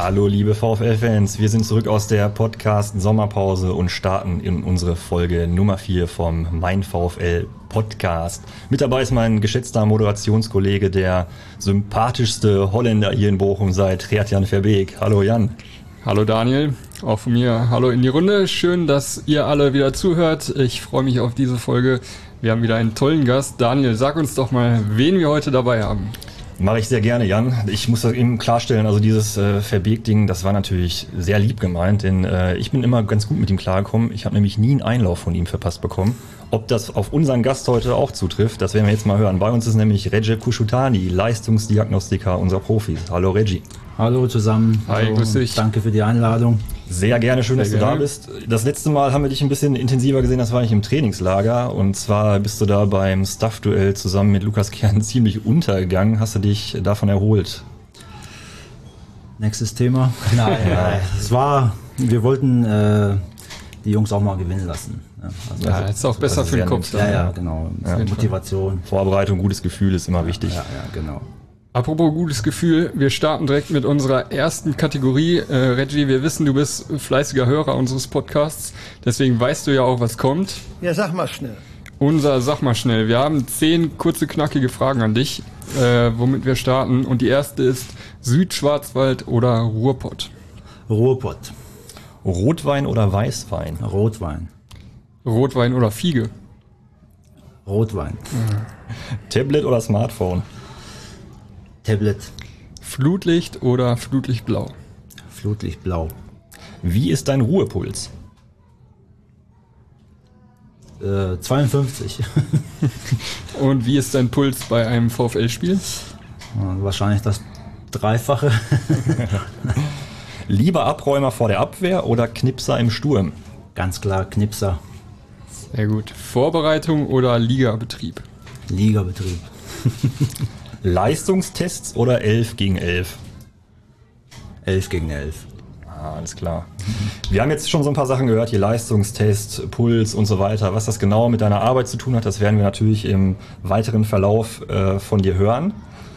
Hallo liebe VfL-Fans, wir sind zurück aus der Podcast-Sommerpause und starten in unsere Folge Nummer 4 vom Mein VfL Podcast. Mit dabei ist mein geschätzter Moderationskollege, der sympathischste Holländer hier in Bochum seit Gert-Jan Verbeek. Hallo Jan. Hallo Daniel, auch von mir hallo in die Runde. Schön, dass ihr alle wieder zuhört. Ich freue mich auf diese Folge. Wir haben wieder einen tollen Gast. Daniel, sag uns doch mal, wen wir heute dabei haben. Mache ich sehr gerne, Jan. Ich muss das eben klarstellen, also dieses Verbeek-Ding, das war natürlich sehr lieb gemeint, denn ich bin immer ganz gut mit ihm klargekommen. Ich habe nämlich nie einen Einlauf von ihm verpasst bekommen. Ob das auf unseren Gast heute auch zutrifft, das werden wir jetzt mal hören. Bei uns ist nämlich Recep Kushutani, Leistungsdiagnostiker unserer Profis. Hallo Reggie. Hallo zusammen. Hi, grüß dich. Danke für die Einladung. Sehr gerne, schön, dass du da bist. Das letzte Mal haben wir dich ein bisschen intensiver gesehen, das war nicht im Trainingslager. Und zwar bist du da beim Staff-Duell zusammen mit Lukas Kern ziemlich untergegangen. Hast du dich davon erholt? Nächstes Thema. Nein. Wir wollten die Jungs auch mal gewinnen lassen. Ja, ist auch besser für den Kopf. Ja, genau. Ja, Motivation. Vorbereitung, gutes Gefühl ist immer wichtig. Ja, genau. Apropos gutes Gefühl, wir starten direkt mit unserer ersten Kategorie. Reggie, wir wissen, du bist fleißiger Hörer unseres Podcasts, deswegen weißt du ja auch, was kommt. Ja, sag mal schnell. Sag mal schnell. Wir haben 10 kurze, knackige Fragen an dich, womit wir starten. Und die erste ist Südschwarzwald oder Ruhrpott? Ruhrpott. Rotwein oder Weißwein? Rotwein. Rotwein oder Fiege? Rotwein. Tablet oder Smartphone? Tablet. Flutlicht oder Flutlichtblau? Flutlichtblau. Wie ist dein Ruhepuls? 52. Und wie ist dein Puls bei einem VfL-Spiel? Wahrscheinlich das Dreifache. Lieber Abräumer vor der Abwehr oder Knipser im Sturm? Ganz klar Knipser. Sehr gut. Vorbereitung oder Ligabetrieb? Ligabetrieb. Leistungstests oder 11 gegen 11? 11 gegen 11. Alles klar. Wir haben jetzt schon so ein paar Sachen gehört, hier Leistungstest, Puls und so weiter. Was das genau mit deiner Arbeit zu tun hat, das werden wir natürlich im weiteren Verlauf von dir hören.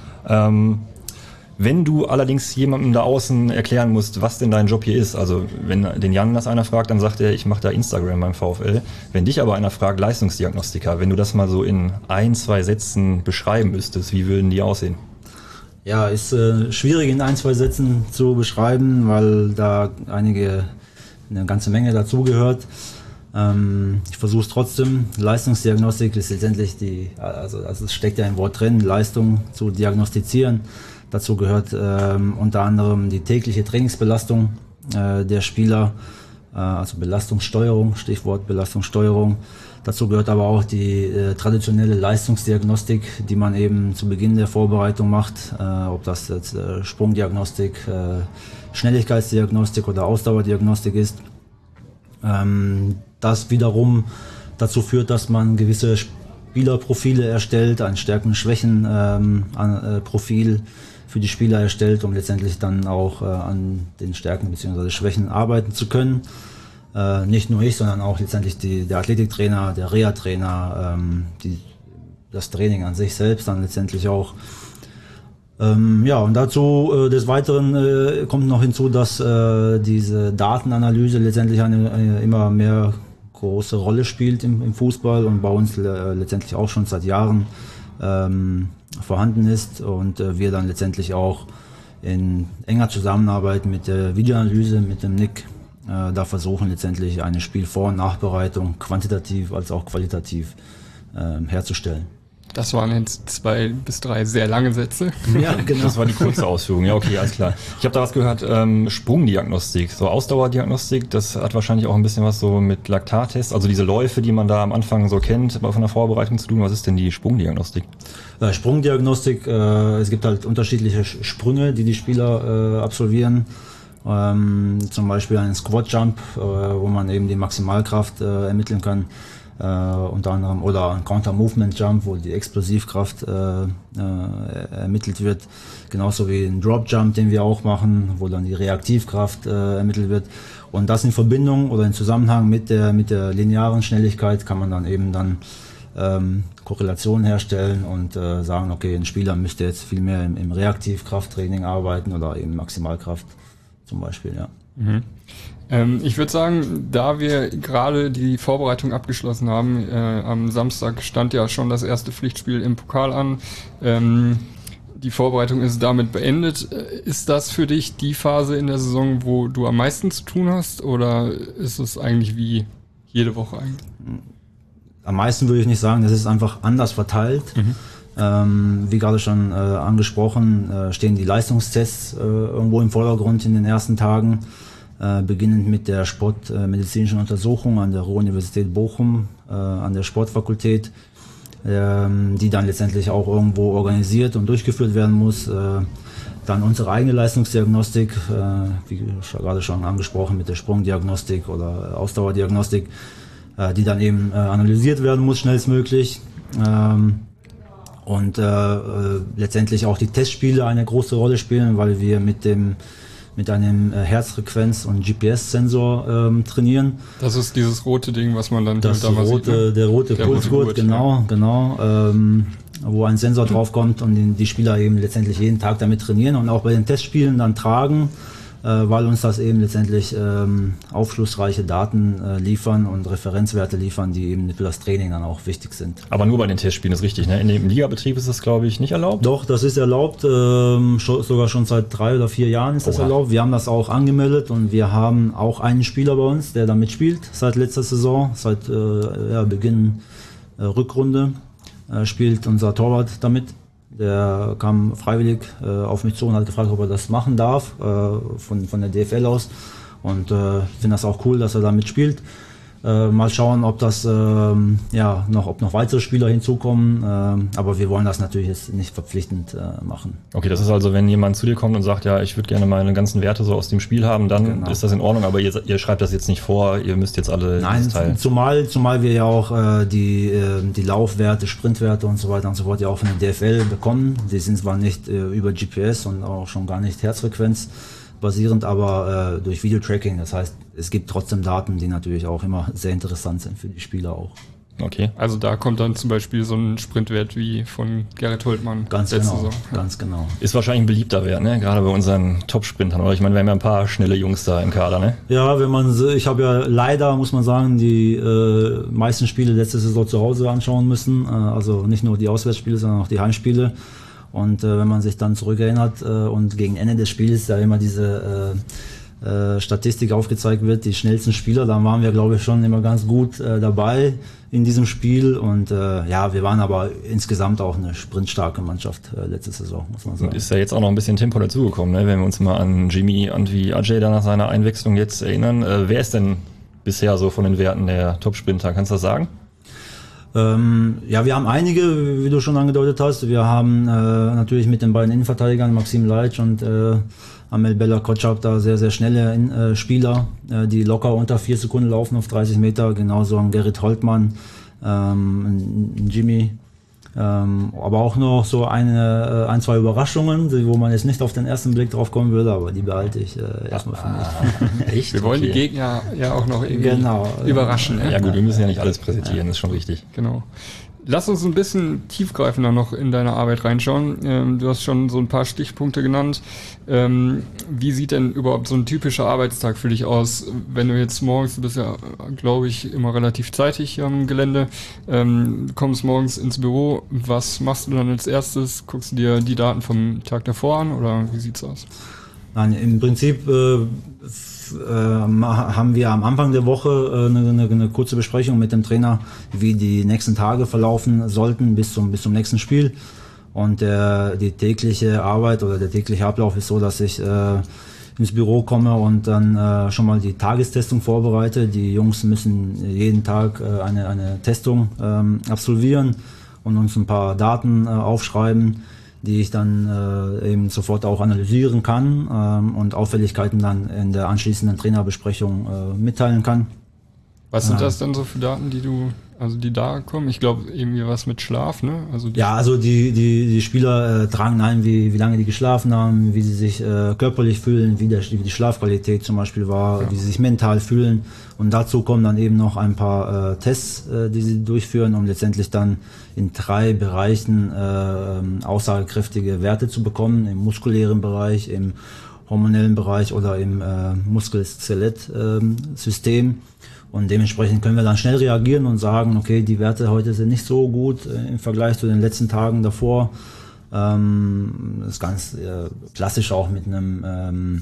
Wenn du allerdings jemandem da außen erklären musst, was denn dein Job hier ist, also wenn den Jan das einer fragt, dann sagt er, ich mache da Instagram beim VfL. Wenn dich aber einer fragt, Leistungsdiagnostiker, wenn du das mal so in 1, 2 Sätzen beschreiben müsstest, wie würden die aussehen? Ja, ist schwierig in 1, 2 Sätzen zu beschreiben, weil da eine ganze Menge dazugehört. Ich versuche es trotzdem. Leistungsdiagnostik ist letztendlich also es steckt ja ein Wort drin, Leistung zu diagnostizieren. Dazu gehört unter anderem die tägliche Trainingsbelastung der Spieler, also Belastungssteuerung, Stichwort Belastungssteuerung. Dazu gehört aber auch die traditionelle Leistungsdiagnostik, die man eben zu Beginn der Vorbereitung macht, ob das jetzt Sprungdiagnostik, Schnelligkeitsdiagnostik oder Ausdauerdiagnostik ist. Das wiederum dazu führt, dass man gewisse Spielerprofile erstellt, ein Stärken-Schwächen-Profil für die Spieler erstellt, um letztendlich dann auch an den Stärken bzw. Schwächen arbeiten zu können. Nicht nur ich, sondern auch letztendlich der Athletiktrainer, der Reha-Trainer, das Training an sich selbst dann letztendlich auch. Und dazu des Weiteren kommt noch hinzu, dass diese Datenanalyse letztendlich eine immer mehr große Rolle spielt im Fußball und bei uns letztendlich auch schon seit Jahren vorhanden ist und wir dann letztendlich auch in enger Zusammenarbeit mit der Videoanalyse, mit dem Nick, da versuchen letztendlich eine Spielvor- und Nachbereitung quantitativ als auch qualitativ herzustellen. Das waren jetzt 2 bis 3 sehr lange Sätze. Ja, genau. Das war die kurze Ausführung. Ja, okay, alles klar. Ich habe da was gehört, Sprungdiagnostik, so Ausdauerdiagnostik, das hat wahrscheinlich auch ein bisschen was so mit Laktattests, also diese Läufe, die man da am Anfang so kennt, von der Vorbereitung zu tun. Was ist denn die Sprungdiagnostik? Sprungdiagnostik, es gibt halt unterschiedliche Sprünge, die Spieler absolvieren. Zum Beispiel einen Squat Jump, wo man eben die Maximalkraft ermitteln kann. Unter anderem, oder ein Counter-Movement Jump, wo die Explosivkraft ermittelt wird, genauso wie ein Drop Jump, den wir auch machen, wo dann die Reaktivkraft ermittelt wird. Und das in Verbindung oder in Zusammenhang mit der linearen Schnelligkeit kann man dann eben Korrelationen herstellen und sagen, okay, ein Spieler müsste jetzt viel mehr im Reaktivkrafttraining arbeiten oder eben Maximalkraft zum Beispiel, ja. Ich würde sagen, da wir gerade die Vorbereitung abgeschlossen haben, am Samstag stand ja schon das erste Pflichtspiel im Pokal an. Die Vorbereitung ist damit beendet. Ist das für dich die Phase in der Saison, wo du am meisten zu tun hast, oder ist es eigentlich wie jede Woche eigentlich? Am meisten würde ich nicht sagen, das ist einfach anders verteilt. Wie gerade schon angesprochen, stehen die Leistungstests irgendwo im Vordergrund in den ersten Tagen, beginnend mit der sportmedizinischen Untersuchung an der Ruhr-Universität Bochum, an der Sportfakultät, die dann letztendlich auch irgendwo organisiert und durchgeführt werden muss. Dann unsere eigene Leistungsdiagnostik, wie gerade schon angesprochen, mit der Sprungdiagnostik oder Ausdauerdiagnostik, die dann eben analysiert werden muss schnellstmöglich. Und letztendlich auch die Testspiele eine große Rolle spielen, weil wir mit einem Herzfrequenz- und GPS-Sensor trainieren. Das ist dieses rote Ding, was man dann das da sieht, ne? Der rote Pulsgurt, genau, wo ein Sensor draufkommt und die Spieler eben letztendlich jeden Tag damit trainieren und auch bei den Testspielen dann tragen, weil uns das eben letztendlich aufschlussreiche Daten liefern und Referenzwerte liefern, die eben für das Training dann auch wichtig sind. Aber nur bei den Testspielen ist richtig, ne? In dem Ligabetrieb ist das, glaube ich, nicht erlaubt? Doch, das ist erlaubt, sogar schon seit 3 oder 4 Jahren ist das erlaubt. Wir haben das auch angemeldet und wir haben auch einen Spieler bei uns, der da mitspielt, seit letzter Saison, seit Beginn Rückrunde, spielt unser Torwart damit. Der kam freiwillig auf mich zu und hat gefragt, ob er das machen darf, von der DFL aus. Und finde das auch cool, dass er da mitspielt. Mal schauen, ob das ob noch weitere Spieler hinzukommen. Aber wir wollen das natürlich jetzt nicht verpflichtend machen. Okay, das ist also, wenn jemand zu dir kommt und sagt, ja, ich würde gerne meine ganzen Werte so aus dem Spiel haben, dann ist das in Ordnung, aber ihr schreibt das jetzt nicht vor, ihr müsst jetzt alle das teilen. Zumal wir ja auch die Laufwerte, Sprintwerte und so weiter und so fort ja auch von der DFL bekommen. Die sind zwar nicht über GPS und auch schon gar nicht Herzfrequenz basierend, aber durch Videotracking. Das heißt, es gibt trotzdem Daten, die natürlich auch immer sehr interessant sind für die Spieler auch. Okay. Also da kommt dann zum Beispiel so ein Sprintwert wie von Gerrit Holtmann. Ganz genau. Ist wahrscheinlich ein beliebter Wert, ne? Gerade bei unseren Top-Sprintern. Oder ich meine, wir haben ja ein paar schnelle Jungs da im Kader, ne? Ja, ich habe ja leider, muss man sagen, die meisten Spiele letzte Saison zu Hause anschauen müssen. Also nicht nur die Auswärtsspiele, sondern auch die Heimspiele. Und wenn man sich dann zurückerinnert und gegen Ende des Spiels da immer diese Statistik aufgezeigt wird, die schnellsten Spieler, dann waren wir, glaube ich, schon immer ganz gut dabei in diesem Spiel. Und wir waren aber insgesamt auch eine sprintstarke Mannschaft letzte Saison, muss man sagen. Und ist ja jetzt auch noch ein bisschen Tempo dazugekommen, ne? Wenn wir uns mal an Jimmy und wie Ajay da nach seiner Einwechslung jetzt erinnern. Wer ist denn bisher so von den Werten der Top-Sprinter? Kannst du das sagen? Wir haben einige, wie du schon angedeutet hast. Wir haben natürlich mit den beiden Innenverteidigern, Maxim Leitsch und Amel Bella Kotschap, da sehr, sehr schnelle Spieler, die locker unter 4 Sekunden laufen auf 30 Meter. Genauso ein Gerrit Holtmann, ein Jimmy. Aber auch noch so ein, zwei Überraschungen, wo man jetzt nicht auf den ersten Blick drauf kommen würde, aber die behalte ich erstmal für mich. Echt? Wir wollen die Gegner ja auch noch irgendwie überraschen. Ja gut, wir müssen ja nicht alles präsentieren, das ist schon richtig. Genau. Lass uns ein bisschen tiefgreifender noch in deine Arbeit reinschauen. Du hast schon so ein paar Stichpunkte genannt. Wie sieht denn überhaupt so ein typischer Arbeitstag für dich aus? Wenn du jetzt morgens, du bist ja, glaube ich, immer relativ zeitig am Gelände, kommst morgens ins Büro, was machst du dann als erstes? Guckst du dir die Daten vom Tag davor an oder wie sieht's aus? Nein, im Prinzip haben wir am Anfang der Woche eine kurze Besprechung mit dem Trainer, wie die nächsten Tage verlaufen sollten bis zum nächsten Spiel. Und die tägliche Arbeit oder der tägliche Ablauf ist so, dass ich ins Büro komme und dann schon mal die Tagestestung vorbereite. Die Jungs müssen jeden Tag eine Testung absolvieren und uns ein paar Daten aufschreiben, die ich dann eben sofort auch analysieren kann und Auffälligkeiten dann in der anschließenden Trainerbesprechung mitteilen kann. Was sind das dann so für Daten, die da kommen? Ich glaube, irgendwie was mit Schlaf, ne? Also die Spieler tragen ein, wie lange die geschlafen haben, wie sie sich körperlich fühlen, wie die Schlafqualität zum Beispiel war, wie sie sich mental fühlen. Und dazu kommen dann eben noch ein paar Tests, die sie durchführen, um letztendlich dann in 3 Bereichen aussagekräftige Werte zu bekommen, im muskulären Bereich, im hormonellen Bereich oder im Muskel-Skelett-System. Und dementsprechend können wir dann schnell reagieren und sagen, okay, die Werte heute sind nicht so gut im Vergleich zu den letzten Tagen davor. Das ist ganz klassisch auch mit einer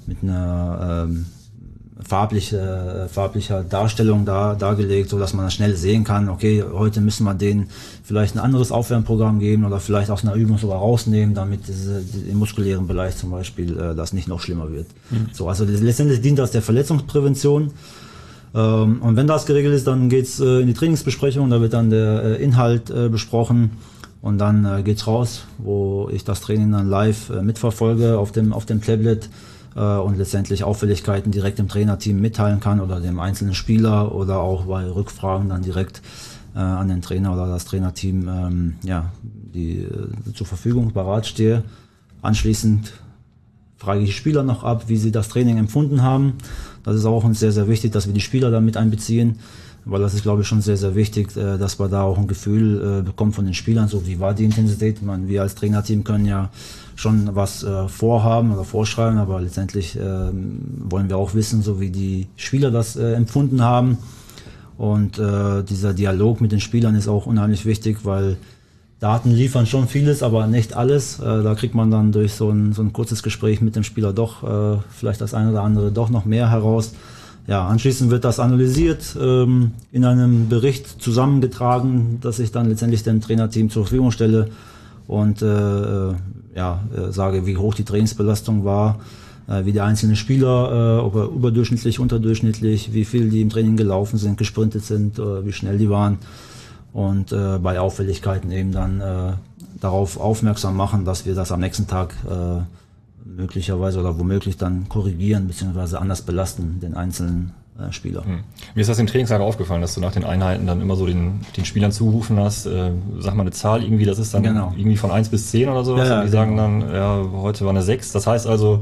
farblicher Darstellung dargelegt, so dass man schnell sehen kann, okay, heute müssen wir denen vielleicht ein anderes Aufwärmprogramm geben oder vielleicht aus einer Übung sogar rausnehmen, damit im muskulären Bereich zum Beispiel das nicht noch schlimmer wird. So, also letztendlich dient das der Verletzungsprävention. Und wenn das geregelt ist, dann geht's in die Trainingsbesprechung, da wird dann der Inhalt besprochen und dann geht's raus, wo ich das Training dann live mitverfolge auf dem Tablet und letztendlich Auffälligkeiten direkt im Trainerteam mitteilen kann oder dem einzelnen Spieler oder auch bei Rückfragen dann direkt an den Trainer oder das Trainerteam die zur Verfügung parat stehe. Anschließend frage ich die Spieler noch ab, wie sie das Training empfunden haben. Das ist auch uns sehr, sehr wichtig, dass wir die Spieler da mit einbeziehen, weil das ist, glaube ich, schon sehr, sehr wichtig, dass wir da auch ein Gefühl bekommen von den Spielern, so wie war die Intensität. Wir als Trainerteam können ja schon was vorhaben oder vorschreiben, aber letztendlich wollen wir auch wissen, so wie die Spieler das empfunden haben. Und dieser Dialog mit den Spielern ist auch unheimlich wichtig, weil Daten liefern schon vieles, aber nicht alles. Da kriegt man dann durch so ein kurzes Gespräch mit dem Spieler doch vielleicht das eine oder andere doch noch mehr heraus. Ja, anschließend wird das analysiert, in einem Bericht zusammengetragen, das ich dann letztendlich dem Trainerteam zur Verfügung stelle und sage, wie hoch die Trainingsbelastung war, wie der einzelne Spieler, ob er überdurchschnittlich, unterdurchschnittlich, wie viel die im Training gelaufen sind, gesprintet sind, wie schnell die waren. Und bei Auffälligkeiten eben dann darauf aufmerksam machen, dass wir das am nächsten Tag möglicherweise oder womöglich dann korrigieren bzw. anders belasten, den einzelnen Spieler. Mir ist das im Trainingslager aufgefallen, dass du nach den Einheiten dann immer so den Spielern zugerufen hast, sag mal eine Zahl irgendwie, das ist dann irgendwie von 1 bis 10 oder sowas. Und die sagen dann, ja, heute war eine 6. Das heißt also,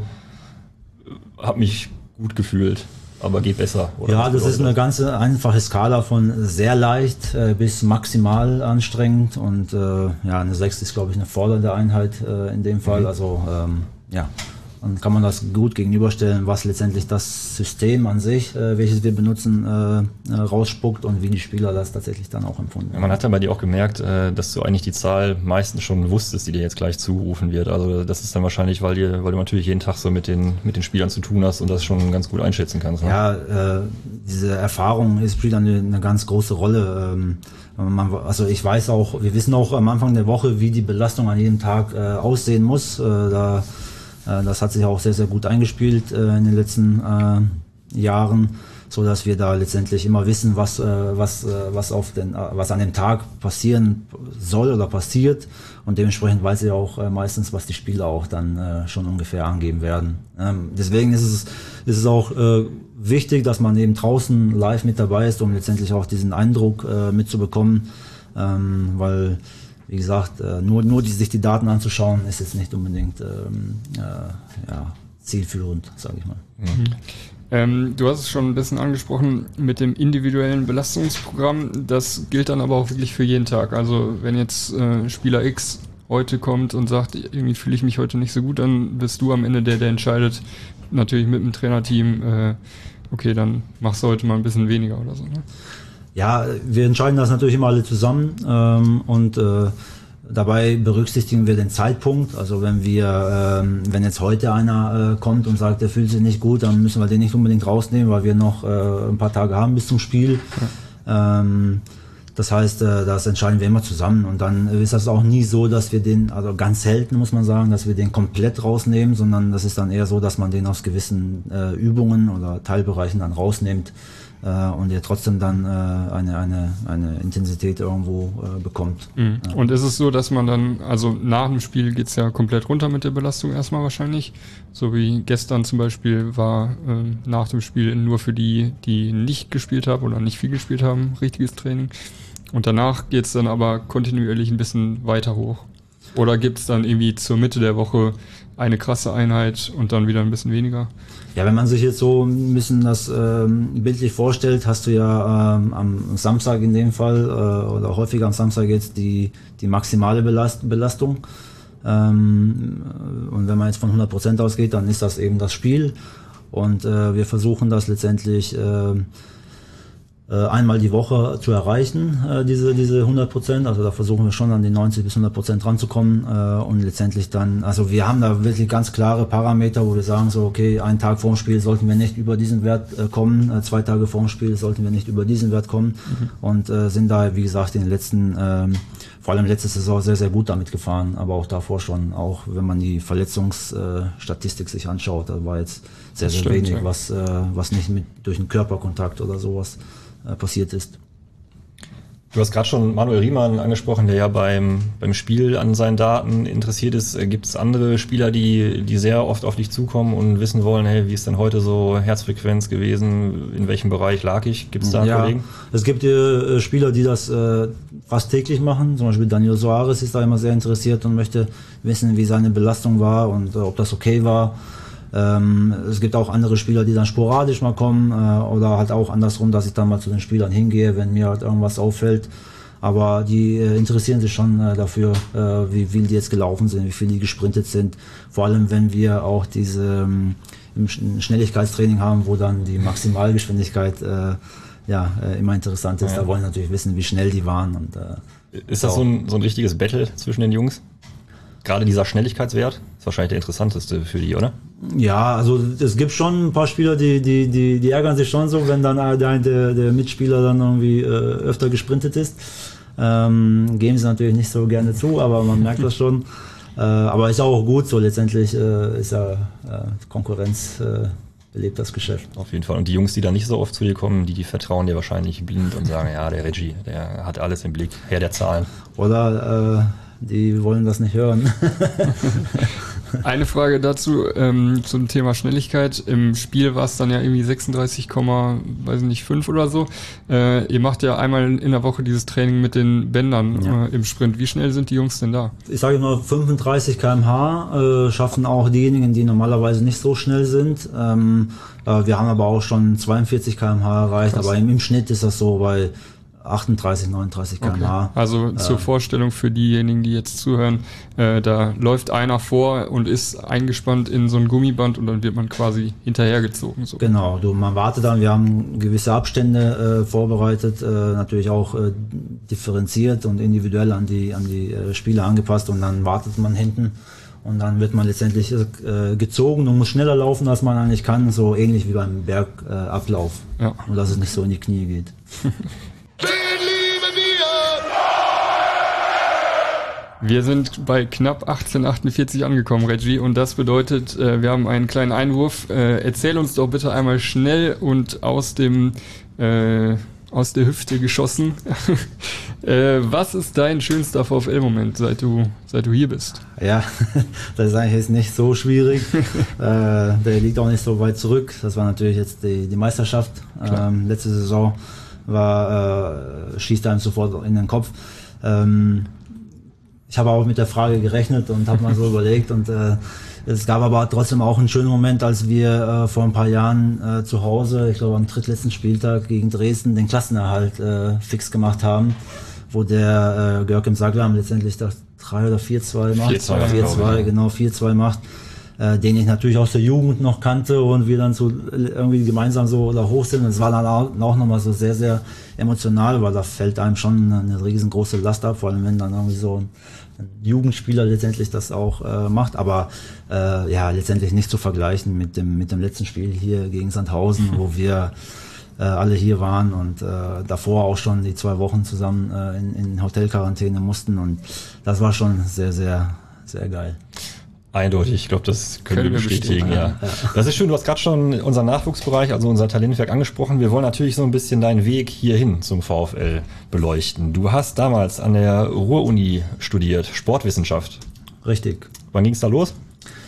hab mich gut gefühlt. Aber geht besser, oder? Ja, das ist eine ganz einfache Skala von sehr leicht bis maximal anstrengend und eine 6 ist, glaube ich, eine fordernde Einheit in dem Fall. Also dann kann man das gut gegenüberstellen, was letztendlich das System an sich, welches wir benutzen, rausspuckt und wie die Spieler das tatsächlich dann auch empfunden. Ja, man hat ja bei dir auch gemerkt, dass du eigentlich die Zahl meistens schon wusstest, die dir jetzt gleich zugerufen wird. Also das ist dann wahrscheinlich, weil du natürlich jeden Tag so mit den Spielern zu tun hast und das schon ganz gut einschätzen kannst. Ne? Ja, diese Erfahrung spielt eine ganz große Rolle. Also ich weiß auch, wir wissen auch am Anfang der Woche, wie die Belastung an jedem Tag aussehen muss. Das hat sich auch sehr, sehr gut eingespielt in den letzten Jahren, so dass wir da letztendlich immer wissen, was an dem Tag passieren soll oder passiert. Und dementsprechend weiß ich auch meistens, was die Spieler auch dann schon ungefähr angeben werden. Deswegen ist es auch wichtig, dass man eben draußen live mit dabei ist, um letztendlich auch diesen Eindruck mitzubekommen, weil wie gesagt, nur sich die Daten anzuschauen, ist jetzt nicht unbedingt zielführend, sage ich mal. Du hast es schon ein bisschen angesprochen mit dem individuellen Belastungsprogramm. Das gilt dann aber auch wirklich für jeden Tag. Also wenn jetzt Spieler X heute kommt und sagt, irgendwie fühle ich mich heute nicht so gut, dann bist du am Ende der entscheidet, natürlich mit dem Trainerteam, okay, dann machst du heute mal ein bisschen weniger oder so, ne? Ja, wir entscheiden das natürlich immer alle zusammen und dabei berücksichtigen wir den Zeitpunkt. Also wenn jetzt heute einer kommt und sagt, er fühlt sich nicht gut, dann müssen wir den nicht unbedingt rausnehmen, weil wir noch ein paar Tage haben bis zum Spiel. Ja. Das heißt, das entscheiden wir immer zusammen und dann ist das auch nie so, dass wir den, also ganz selten muss man sagen, dass wir den komplett rausnehmen, sondern das ist dann eher so, dass man den aus gewissen Übungen oder Teilbereichen dann rausnimmt. Und er trotzdem dann eine Intensität irgendwo bekommt. Mhm. Ja. Und ist es so, dass man dann, also nach dem Spiel geht's ja komplett runter mit der Belastung erstmal wahrscheinlich, so wie gestern zum Beispiel war nach dem Spiel nur für die nicht gespielt haben oder nicht viel gespielt haben, richtiges Training. Und danach geht's dann aber kontinuierlich ein bisschen weiter hoch. Oder gibt's dann irgendwie zur Mitte der Woche eine krasse Einheit und dann wieder ein bisschen weniger? Ja, wenn man sich jetzt so ein bisschen das bildlich vorstellt, hast du ja am Samstag in dem Fall oder häufiger am Samstag jetzt die maximale Belastung. Und wenn man jetzt von 100% ausgeht, dann ist das eben das Spiel. Und wir versuchen das letztendlich einmal die Woche zu erreichen, diese 100%. Also da versuchen wir schon an die 90 bis 100% ranzukommen und letztendlich dann, also wir haben da wirklich ganz klare Parameter, wo wir sagen so, okay, einen Tag vorm Spiel sollten wir nicht über diesen Wert kommen, 2 Tage vorm Spiel sollten wir nicht über diesen Wert kommen und sind da, wie gesagt, in den letzten, vor allem letzte Saison sehr, sehr gut damit gefahren, aber auch davor schon, auch wenn man die Verletzungsstatistik sich anschaut, da war jetzt sehr, sehr wenig, ja. was nicht durch einen Körperkontakt oder sowas passiert ist. Du hast gerade schon Manuel Riemann angesprochen, der ja beim Spiel an seinen Daten interessiert ist. Gibt es andere Spieler, die sehr oft auf dich zukommen und wissen wollen, hey, wie ist denn heute so Herzfrequenz gewesen? In welchem Bereich lag ich? Gibt es da einen Kollegen? Es gibt Spieler, die das fast täglich machen. Zum Beispiel Daniel Soares ist da immer sehr interessiert und möchte wissen, wie seine Belastung war und ob das okay war. Es gibt auch andere Spieler, die dann sporadisch mal kommen oder halt auch andersrum, dass ich dann mal zu den Spielern hingehe, wenn mir halt irgendwas auffällt. Aber die interessieren sich schon dafür, wie viel die jetzt gelaufen sind, wie viel die gesprintet sind. Vor allem, wenn wir auch diese im Schnelligkeitstraining haben, wo dann die Maximalgeschwindigkeit immer interessant ist. Ja. Da wollen wir natürlich wissen, wie schnell die waren. Und, ist das so ein richtiges Battle zwischen den Jungs? Gerade dieser Schnelligkeitswert ist wahrscheinlich der interessanteste für die, oder? Ja, also es gibt schon ein paar Spieler, die ärgern sich schon so, wenn dann der Mitspieler dann irgendwie öfter gesprintet ist. Geben sie natürlich nicht so gerne zu, aber man merkt das schon. Aber ist auch gut so, letztendlich ist ja Konkurrenz belebt das Geschäft. Auf jeden Fall. Und die Jungs, die da nicht so oft zu dir kommen, die vertrauen dir wahrscheinlich blind und sagen, ja, der Reggie, der hat alles im Blick, Herr der Zahlen. Oder die wollen das nicht hören. Eine Frage dazu zum Thema Schnelligkeit. Im Spiel war es dann ja irgendwie 36,5 oder so. Ihr macht ja einmal in der Woche dieses Training mit den Bändern im Sprint. Wie schnell sind die Jungs denn da? Ich sage nur 35 km/h schaffen auch diejenigen, die normalerweise nicht so schnell sind. Wir haben aber auch schon 42 km/h erreicht. Krass. Aber im Schnitt ist das so bei 38, 39 km/h. Okay. Also zur Vorstellung für diejenigen, die jetzt zuhören, da läuft einer vor und ist eingespannt in so ein Gummiband und dann wird man quasi hinterhergezogen. So. Genau, man wartet dann, wir haben gewisse Abstände vorbereitet, natürlich auch differenziert und individuell an die Spieler angepasst und dann wartet man hinten und dann wird man letztendlich gezogen und muss schneller laufen, als man eigentlich kann, so ähnlich wie beim Bergablauf. Ja. Und dass es nicht so in die Knie geht. Wir sind bei knapp 18:48 angekommen, Reggie, und das bedeutet, wir haben einen kleinen Einwurf. Erzähl uns doch bitte einmal schnell und aus der Hüfte geschossen. Was ist dein schönster VfL-Moment, seit du hier bist? Ja, das ist eigentlich jetzt nicht so schwierig. Der liegt auch nicht so weit zurück. Das war natürlich jetzt die Meisterschaft. Letzte Saison schießt einem sofort in den Kopf. Ich habe auch mit der Frage gerechnet und habe mal so überlegt und es gab aber trotzdem auch einen schönen Moment, als wir vor ein paar Jahren zu Hause, ich glaube am drittletzten Spieltag gegen Dresden, den Klassenerhalt fix gemacht haben, wo der Görkem Saglam letztendlich das 3 oder 4-2 macht. 4-2, genau, 4-2 macht, den ich natürlich aus der Jugend noch kannte und wir dann so irgendwie gemeinsam so da hoch sind. Und es war dann auch nochmal so sehr, sehr emotional, weil da fällt einem schon eine riesengroße Last ab, vor allem wenn dann irgendwie so ein Jugendspieler letztendlich das auch macht, aber letztendlich nicht zu vergleichen mit dem letzten Spiel hier gegen Sandhausen, wo wir alle hier waren und davor auch schon die 2 Wochen zusammen in Hotelquarantäne mussten und das war schon sehr, sehr, sehr geil. Eindeutig, ich glaube, das können wir bestätigen, ja. Das ist schön, du hast gerade schon unseren Nachwuchsbereich, also unser Talentwerk angesprochen. Wir wollen natürlich so ein bisschen deinen Weg hierhin zum VfL beleuchten. Du hast damals an der Ruhr-Uni studiert, Sportwissenschaft. Richtig. Wann ging es da los?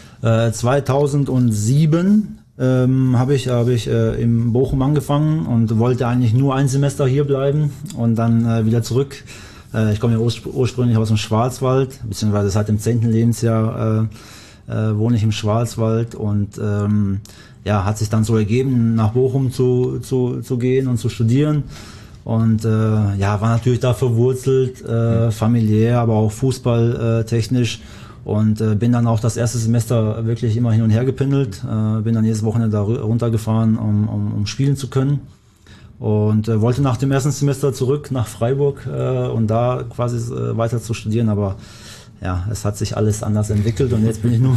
2007 habe ich in Bochum angefangen und wollte eigentlich nur ein Semester hier bleiben und dann wieder zurück. Ich komme ja ursprünglich aus dem Schwarzwald, beziehungsweise seit dem 10. Lebensjahr wohne ich im Schwarzwald und hat sich dann so ergeben, nach Bochum zu gehen und zu studieren und war natürlich da verwurzelt, familiär, aber auch fußballtechnisch und bin dann auch das erste Semester wirklich immer hin und her gependelt, bin dann jedes Wochenende da runtergefahren, um spielen zu können. Und wollte nach dem ersten Semester zurück nach Freiburg und da quasi weiter zu studieren, aber ja, es hat sich alles anders entwickelt und jetzt bin ich nur...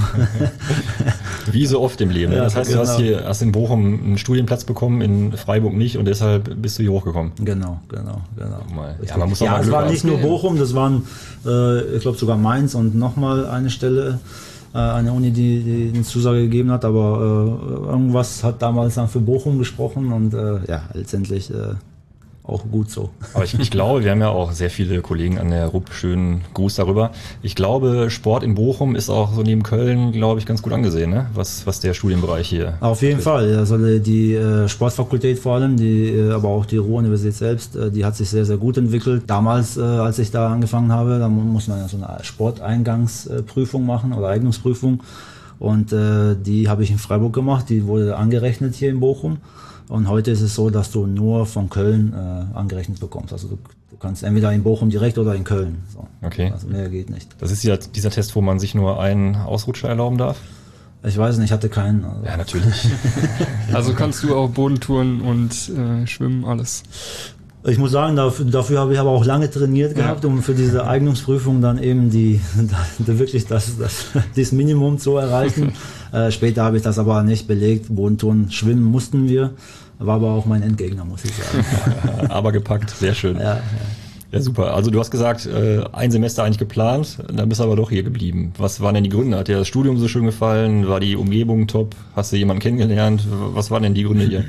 Wie so oft im Leben. Ja, das heißt, genau. Du hast in Bochum einen Studienplatz bekommen, in Freiburg nicht und deshalb bist du hier hochgekommen. Genau. Ja, man muss auch mal es war nicht nur Bochum, das waren, ich glaube sogar Mainz und nochmal eine Stelle, eine Uni, die eine Zusage gegeben hat, aber irgendwas hat damals dann für Bochum gesprochen und ja, letztendlich auch gut so. Aber ich glaube, wir haben ja auch sehr viele Kollegen an der RUP, schönen Gruß darüber. Ich glaube, Sport in Bochum ist auch so neben Köln, glaube ich, ganz gut angesehen, ne? Was der Studienbereich hier. Auf jeden Fall, also die Sportfakultät vor allem, aber auch die Ruhr-Universität selbst, die hat sich sehr, sehr gut entwickelt. Damals, als ich da angefangen habe, da muss man ja so eine Sporteingangsprüfung machen oder Eignungsprüfung und die habe ich in Freiburg gemacht, die wurde angerechnet hier in Bochum. Und heute ist es so, dass du nur von Köln angerechnet bekommst. Also du kannst entweder in Bochum direkt oder in Köln. So. Okay. Also mehr geht nicht. Das ist ja dieser Test, wo man sich nur einen Ausrutscher erlauben darf? Ich weiß nicht, ich hatte keinen. Also. Ja, natürlich. Also kannst du auch Bodentouren und Schwimmen, alles? Ich muss sagen, dafür habe ich aber auch lange trainiert gehabt, um für diese Eignungsprüfung dann eben wirklich das Minimum zu erreichen. Später habe ich das aber nicht belegt. Bodentouren, Schwimmen mussten wir. War aber auch mein Endgegner, muss ich sagen. Aber gepackt, sehr schön. Ja, super. Also du hast gesagt, ein Semester eigentlich geplant, dann bist du aber doch hier geblieben. Was waren denn die Gründe? Hat dir das Studium so schön gefallen? War die Umgebung top? Hast du jemanden kennengelernt? Was waren denn die Gründe hier?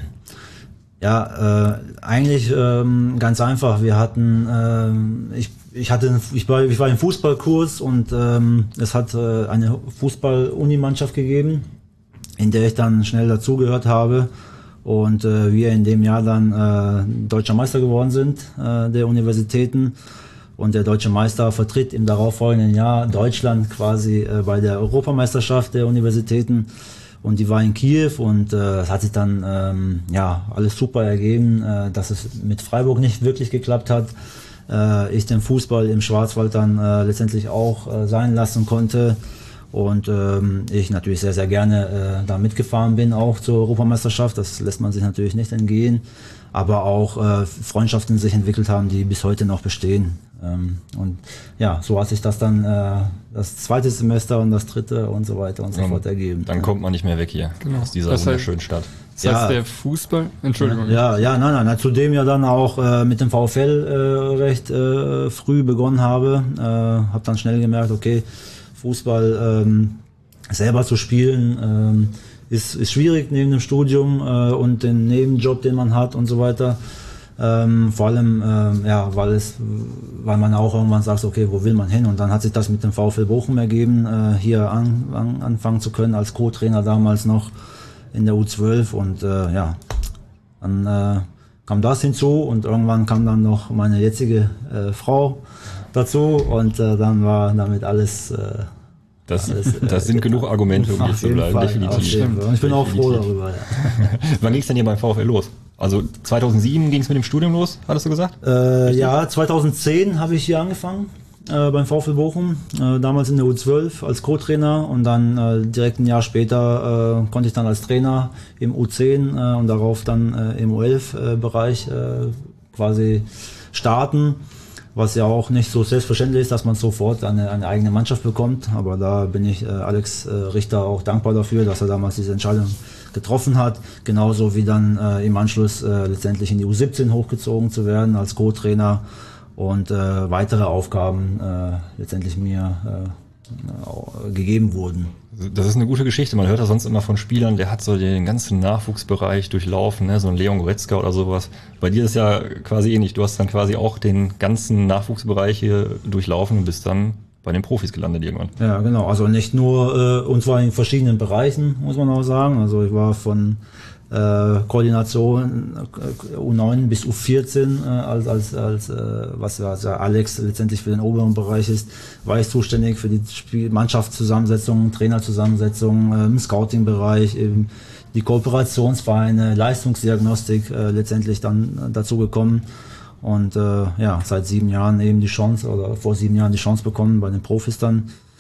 Ja, eigentlich ganz einfach. Wir hatten, ich war im Fußballkurs und es hat eine Fußball-Uni-Mannschaft gegeben, in der ich dann schnell dazugehört habe und wir in dem Jahr dann Deutscher Meister geworden sind der Universitäten und der Deutsche Meister vertritt im darauffolgenden Jahr Deutschland quasi bei der Europameisterschaft der Universitäten. Und die war in Kiew und es hat sich dann alles super ergeben, dass es mit Freiburg nicht wirklich geklappt hat. Ich den Fußball im Schwarzwald dann letztendlich auch sein lassen konnte und ich natürlich sehr, sehr gerne da mitgefahren bin, auch zur Europameisterschaft. Das lässt man sich natürlich nicht entgehen, aber auch Freundschaften sich entwickelt haben, die bis heute noch bestehen. Und ja, so hat sich das dann das zweite Semester und das dritte und so weiter und so fort ergeben. Dann kommt man nicht mehr weg hier aus dieser wunderschönen Stadt. Das heißt, der Fußball, Entschuldigung. Nein, zudem ja dann auch mit dem VfL recht früh begonnen habe, habe dann schnell gemerkt, okay, Fußball selber zu spielen ist schwierig neben dem Studium und den Nebenjob, den man hat und so weiter. Vor allem, weil man auch irgendwann sagt, okay, wo will man hin? Und dann hat sich das mit dem VfL Bochum ergeben, hier anfangen zu können als Co-Trainer damals noch in der U12 und dann kam das hinzu und irgendwann kam dann noch meine jetzige Frau dazu und dann war damit alles... Das sind genug Argumente, um hier zu bleiben, definitiv. Und ich bin auch froh darüber. Ja. Wann ging es denn hier beim VfL los? Also 2007 ging es mit dem Studium los, hattest du gesagt? 2010 habe ich hier angefangen beim VfL Bochum, damals in der U12 als Co-Trainer und dann direkt ein Jahr später konnte ich dann als Trainer im U10 und darauf dann im U11-Bereich quasi starten. Was ja auch nicht so selbstverständlich ist, dass man sofort eine eigene Mannschaft bekommt. Aber da bin ich Alex Richter auch dankbar dafür, dass er damals diese Entscheidung getroffen hat. Genauso wie dann im Anschluss letztendlich in die U17 hochgezogen zu werden als Co-Trainer und weitere Aufgaben letztendlich mir gegeben wurden. Das ist eine gute Geschichte. Man hört ja sonst immer von Spielern, der hat so den ganzen Nachwuchsbereich durchlaufen, ne? So ein Leon Goretzka oder sowas. Bei dir ist es ja quasi ähnlich. Du hast dann quasi auch den ganzen Nachwuchsbereich hier durchlaufen und bist dann bei den Profis gelandet irgendwann. Ja, genau. Also nicht nur, und zwar in verschiedenen Bereichen, muss man auch sagen. Also ich war von Koordination U9 bis U14 als was Alex letztendlich für den oberen Bereich ist, war ich zuständig für die Mannschaftszusammensetzung, Trainerzusammensetzung, im Scouting-Bereich, eben die Kooperationsvereine, Leistungsdiagnostik letztendlich dann dazu gekommen und seit 7 Jahren eben die Chance oder vor 7 Jahren die Chance bekommen, bei den Profis dann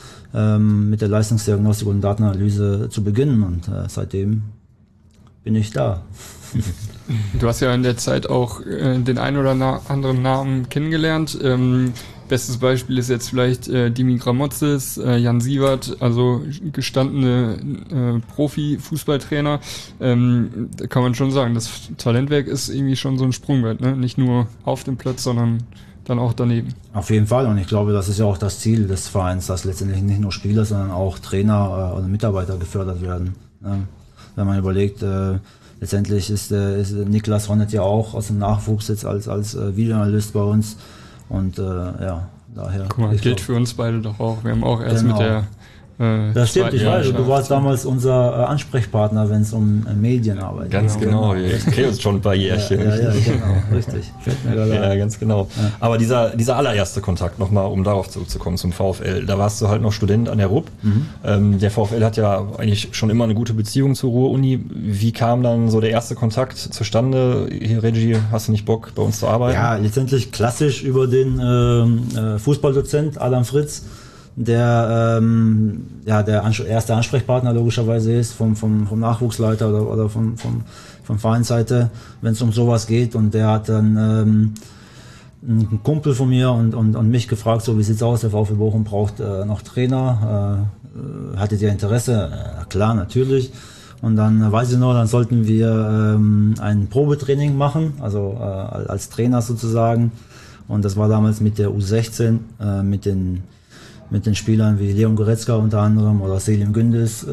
mit der Leistungsdiagnostik und Datenanalyse zu beginnen. Und seitdem bin ich da. Du hast ja in der Zeit auch den einen oder anderen Namen kennengelernt. Bestes Beispiel ist jetzt vielleicht Dimi Gramotzes, Jan Sievert, also gestandene Profi-Fußballtrainer. Da kann man schon sagen, das Talentwerk ist irgendwie schon so ein Sprungbrett, ne? Nicht nur auf dem Platz, sondern dann auch daneben. Auf jeden Fall, und ich glaube, das ist ja auch das Ziel des Vereins, dass letztendlich nicht nur Spieler, sondern auch Trainer oder Mitarbeiter gefördert werden. Wenn man überlegt, letztendlich ist Niklas Ronnet ja auch aus dem Nachwuchs jetzt als Videoanalyst bei uns. Und daher. Guck mal, gilt für uns beide doch auch. Wir haben auch erst mit der das stimmt, ich weiß, du warst damals unser Ansprechpartner, wenn es um Medienarbeit geht. Ganz genau, ich kenne uns schon ein paar Jährchen. Ja, genau, richtig. Fällt mir gerade ja, ganz genau. Ja. Aber dieser allererste Kontakt, nochmal, um darauf zurückzukommen, zum VfL, da warst du halt noch Student an der RUB. Der VfL hat ja eigentlich schon immer eine gute Beziehung zur Ruhr-Uni. Wie kam dann so der erste Kontakt zustande? Hier, Reggie, hast du nicht Bock, bei uns zu arbeiten? Ja, letztendlich klassisch über den Fußballdozent Adam Fritz, der der erste Ansprechpartner logischerweise ist vom Nachwuchsleiter oder vom Vereinsseite, wenn es um sowas geht. Und der hat dann einen Kumpel von mir und mich gefragt, so wie sieht's aus, der VfL Bochum braucht noch Trainer, hattet ihr Interesse? Klar, natürlich. Und dann weiß ich noch, dann sollten wir ein Probetraining machen, also als Trainer sozusagen. Und das war damals mit der U16, mit den Spielern wie Leon Goretzka unter anderem oder Selim Gündüz.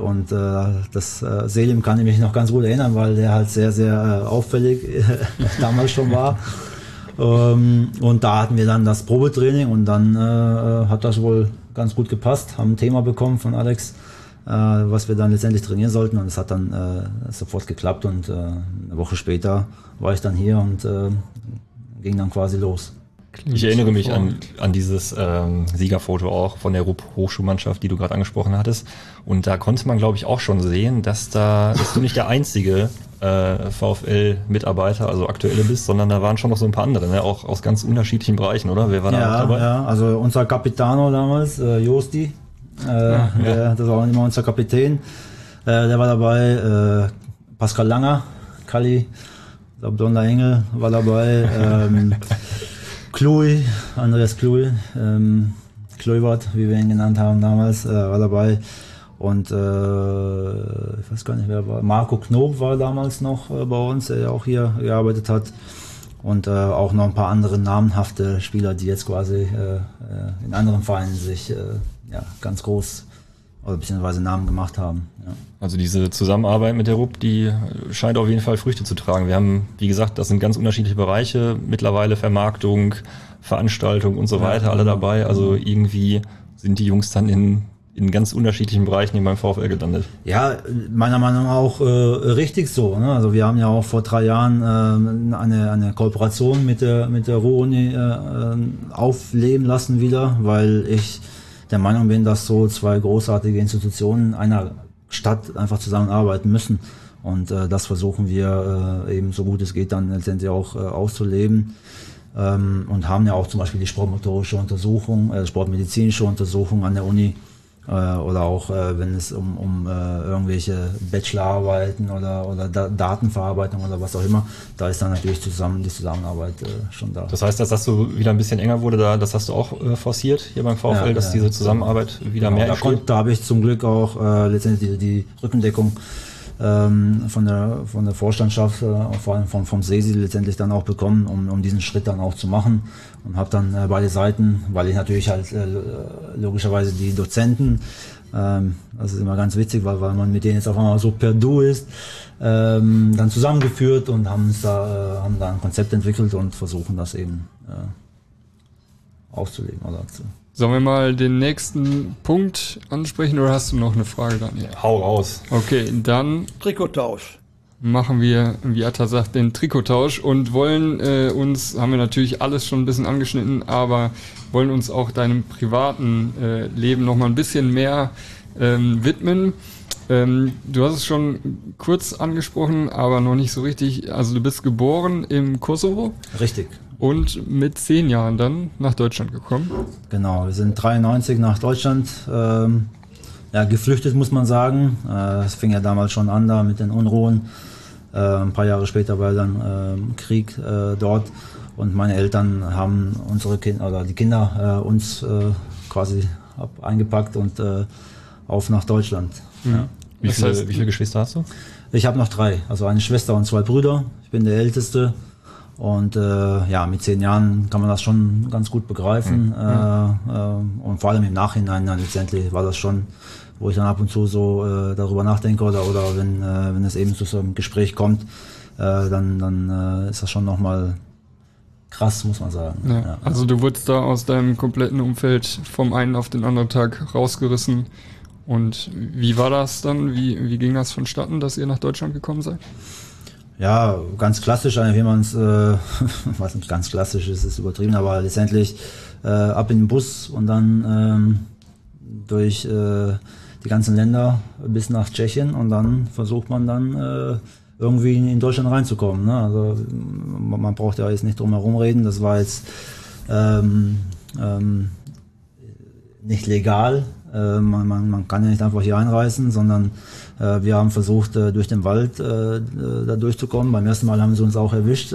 Selim kann ich mich noch ganz gut erinnern, weil der halt sehr, sehr auffällig damals schon war. Und da hatten wir dann das Probetraining und dann hat das wohl ganz gut gepasst, haben ein Thema bekommen von Alex, was wir dann letztendlich trainieren sollten, und es hat dann sofort geklappt, und eine Woche später war ich dann hier und ging dann quasi los. Ich erinnere mich an dieses Siegerfoto auch von der RUB-Hochschulmannschaft, die du gerade angesprochen hattest. Und da konnte man, glaube ich, auch schon sehen, dass du nicht der einzige VfL-Mitarbeiter, also aktuelle bist, sondern da waren schon noch so ein paar andere, ne? Auch aus ganz unterschiedlichen Bereichen, oder? Wer war da noch dabei? Ja, also unser Capitano damals, Josti, das war auch immer unser Kapitän, der war dabei, Pascal Langer, Kalli, Blonder Engel war dabei, Andreas Kluy, Kluivert, wie wir ihn genannt haben damals, war dabei. Und ich weiß gar nicht, wer war. Marco Knob war damals noch bei uns, der ja auch hier gearbeitet hat. Und auch noch ein paar andere namenhafte Spieler, die jetzt quasi in anderen Vereinen sich ganz groß oder beziehungsweise Namen gemacht haben. Ja. Also diese Zusammenarbeit mit der RUB, die scheint auf jeden Fall Früchte zu tragen. Wir haben, wie gesagt, das sind ganz unterschiedliche Bereiche, mittlerweile Vermarktung, Veranstaltung und so weiter, alle dabei. Also irgendwie sind die Jungs dann in ganz unterschiedlichen Bereichen hier beim VfL gelandet. Ja, meiner Meinung nach auch richtig so. Ne? Also wir haben ja auch vor 3 Jahren eine Kooperation mit der Ruhr-Uni aufleben lassen wieder, weil ich der Meinung bin, dass so 2 großartige Institutionen einer Stadt einfach zusammenarbeiten müssen. Und das versuchen wir eben so gut es geht dann letztendlich auch auszuleben. Und haben ja auch zum Beispiel die sportmotorische Untersuchung, sportmedizinische Untersuchung an der Uni. Oder auch wenn es um irgendwelche Bachelorarbeiten oder Datenverarbeitung oder was auch immer, da ist dann natürlich die Zusammenarbeit schon da. Das heißt, dass das so wieder ein bisschen enger wurde, das hast du auch forciert hier beim VfL, dass diese Zusammenarbeit wieder mehr entsteht? Da habe ich zum Glück auch letztendlich die Rückendeckung von der Vorstandschaft, vor allem vom SESI letztendlich dann auch bekommen, um diesen Schritt dann auch zu machen, und habe dann beide Seiten, weil ich natürlich halt logischerweise die Dozenten, das ist immer ganz witzig, weil man mit denen jetzt auf einmal so per Du ist, dann zusammengeführt und haben da ein Konzept entwickelt und versuchen das eben auszulegen oder zu. Sollen wir mal den nächsten Punkt ansprechen, oder hast du noch eine Frage, Daniel? Hau raus. Okay, dann Trikottausch. Machen wir, wie Atta sagt, den Trikottausch und wollen haben wir natürlich alles schon ein bisschen angeschnitten, aber wollen uns auch deinem privaten Leben noch mal ein bisschen mehr widmen. Du hast es schon kurz angesprochen, aber noch nicht so richtig. Also du bist geboren im Kosovo? Richtig. Und mit 10 Jahren dann nach Deutschland gekommen. Genau, wir sind 93 nach Deutschland geflüchtet, muss man sagen. Es fing ja damals schon an da mit den Unruhen. Ein paar Jahre später war dann Krieg dort. Und meine Eltern haben die Kinder uns quasi eingepackt und auf nach Deutschland. Mhm. Ja. Wie viele Geschwister hast du? Ich habe noch 3, also eine Schwester und 2 Brüder. Ich bin der Älteste. Und mit 10 Jahren kann man das schon ganz gut begreifen. Und vor allem im Nachhinein dann letztendlich war das schon, wo ich dann ab und zu so darüber nachdenke oder wenn es eben zu so einem Gespräch kommt, dann ist das schon nochmal krass, muss man sagen. Ja. Ja. Also du wurdest da aus deinem kompletten Umfeld vom einen auf den anderen Tag rausgerissen. Und wie war das dann? Wie ging das vonstatten, dass ihr nach Deutschland gekommen seid? Ja, ganz klassisch, wie man es, was nicht ganz klassisch ist, ist übertrieben, aber letztendlich ab in den Bus und dann durch die ganzen Länder bis nach Tschechien und dann versucht man dann irgendwie in Deutschland reinzukommen. Ne? Also man braucht ja jetzt nicht drum herum reden, das war jetzt nicht legal. Man kann ja nicht einfach hier einreisen, sondern wir haben versucht, durch den Wald da durchzukommen. Beim ersten Mal haben sie uns auch erwischt